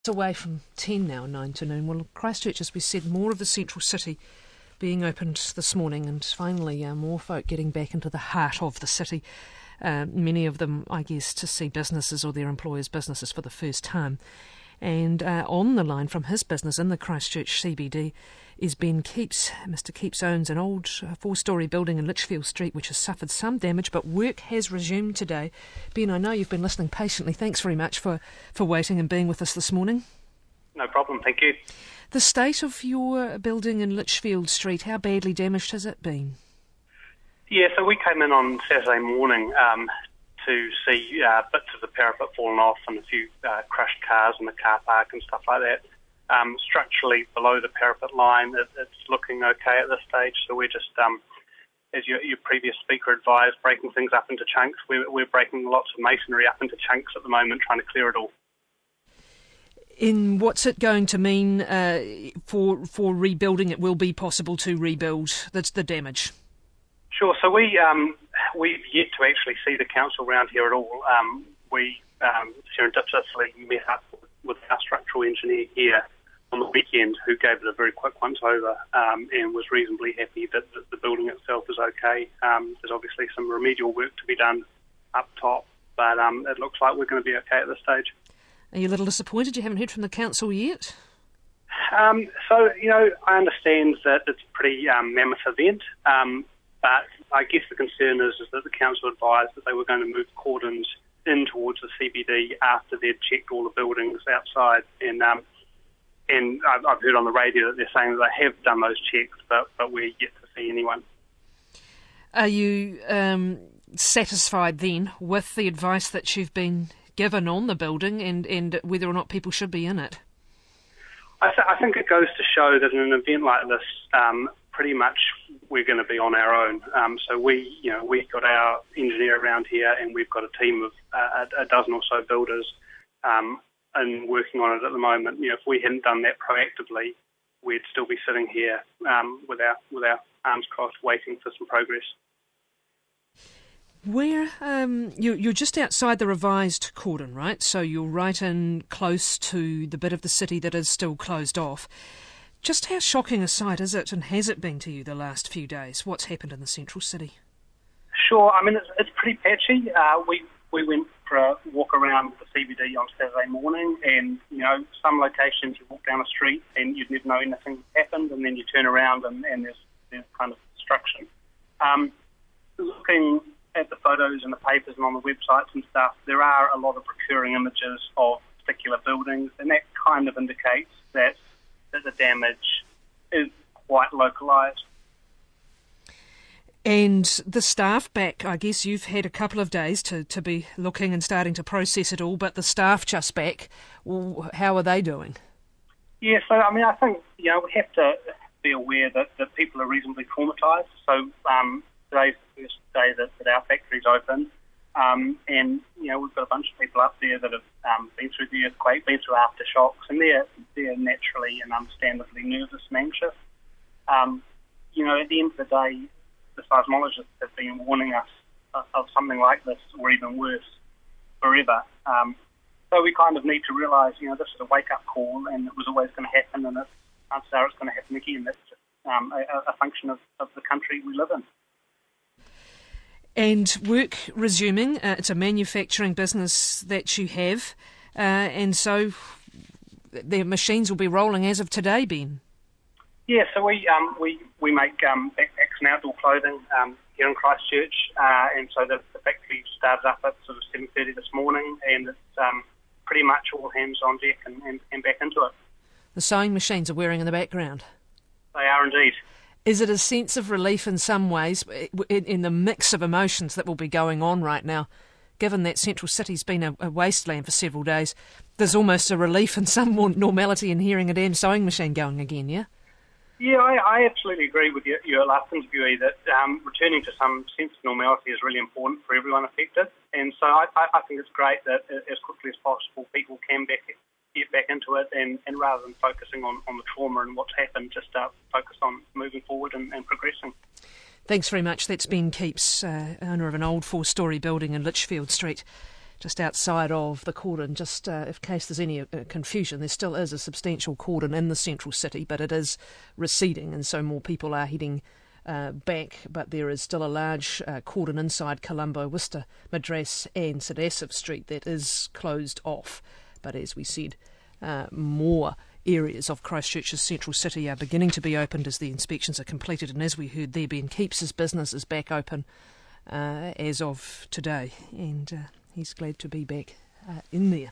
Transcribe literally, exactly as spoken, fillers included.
Away from ten now, nine to noon. Well, Christchurch, as we said, more of the central city being opened this morning, and finally uh, more folk getting back into the heart of the city. Uh, many of them, I guess, to see businesses or their employers' businesses for the first time. And uh, on the line from his business in the Christchurch C B D is Ben Keeps. Mister Keeps owns an old uh, four-storey building in Litchfield Street which has suffered some damage, but work has resumed today. Ben, I know you've been listening patiently. Thanks very much for, for waiting and being with us this morning. No problem, thank you. The state of your building in Litchfield Street, how badly damaged has it been? Yeah, so we came in on Saturday morning um, to see uh, bits of the parapet falling off and a few uh, crushed cars in the car park and stuff like that. Um, structurally, below the parapet line, it, it's looking okay at this stage, so we're just, um, as your, your previous speaker advised, breaking things up into chunks. We're, we're breaking lots of masonry up into chunks at the moment, trying to clear it all. In what's it going to mean uh, for for rebuilding? It will be possible to rebuild that's the damage. Sure. So we um, we've yet to actually see the council round here at all. Um, we um, serendipitously met up with our structural engineer here on the weekend, who gave it a very quick once over um, and was reasonably happy that, that the building itself is okay. Um, there's obviously some remedial work to be done up top, but um, it looks like we're going to be okay at this stage. Are you a little disappointed you haven't heard from the council yet? Um, so, you know, I understand that it's a pretty um, mammoth event, um, but I guess the concern is, is that the council advised that they were going to move cordons in towards the C B D after they'd checked all the buildings outside. And um, and I've, I've heard on the radio that they're saying that they have done those checks, but, but we're yet to see anyone. Are you um, satisfied then with the advice that you've been given on the building and, and whether or not people should be in it? I, th- I think it goes to show that in an event like this, um, pretty much we're going to be on our own. Um, so we, you know, we've got our engineer around here, and we've got a team of uh, a dozen or so builders, um, and working on it at the moment. You know, if we hadn't done that proactively, we'd still be sitting here um, with our with our arms crossed, waiting for some progress. Where um, you, you're just outside the revised cordon, right? So you're right in close to the bit of the city that is still closed off. Just how shocking a sight is it, and has it been to you the last few days? What's happened in the central city? Sure. I mean, it's, it's pretty patchy. Uh, we we went for a walk around the C B D on Saturday morning, and you know, some locations you walk down a street and you'd never know anything happened, and then you turn around and, and there's there's kind of destruction. Um, looking at the photos in the papers and on the websites and stuff, there are a lot of recurring images of particular buildings, and that kind of indicates that, that the damage is quite localised. And the staff back, I guess you've had a couple of days to, to be looking and starting to process it all, but the staff just back, well, how are they doing? Yeah, so I mean, I think, you know, we have to be aware that, that people are reasonably traumatised. So um, today's the first day that, that our factory's open, um, and you know, we've got a bunch of people up there that have um, been through the earthquake, been through aftershocks, and they're they're naturally and understandably nervous and anxious. Um, you know, at the end of the day, the seismologists have been warning us of, of something like this, or even worse, forever. Um, so we kind of need to realise, you know, this is a wake-up call, and it was always going to happen, and it's, chances are it's going to happen again. That's just um, a, a function of, of the country we live in. And work resuming, uh, it's a manufacturing business that you have, uh, and so their machines will be rolling as of today, Ben. Yeah, so we um, we we make um, backpacks and outdoor clothing um, here in Christchurch, uh, and so the, the factory started up at sort of seven thirty this morning, and it's um, pretty much all hands on deck and, and, and back into it. The sewing machines are whirring in the background. They are indeed. Is it a sense of relief in some ways in, in the mix of emotions that will be going on right now? Given that Central City's been a, a wasteland for several days, there's almost a relief and some more normality in hearing a damn sewing machine going again, yeah? Yeah, I, I absolutely agree with your, your last interviewee that um, returning to some sense of normality is really important for everyone affected. And so I, I, I think it's great that as quickly as possible people can back, get back into it, and, and rather than focusing on, on the trauma and what's happened, just uh, focus on moving forward and, and progressing. Thanks very much. That's Ben Keeps, uh, owner of an old four-storey building in Litchfield Street, just outside of the cordon, just uh, in case there's any uh, confusion, there still is a substantial cordon in the central city, but it is receding, and so more people are heading uh, back, but there is still a large uh, cordon inside Colombo, Worcester, Madras and St Asaph Street that is closed off. But as we said, uh, more areas of Christchurch's central city are beginning to be opened as the inspections are completed, and as we heard there, Ben Keeps's business is back open uh, as of today, and uh, he's glad to be back uh, in there.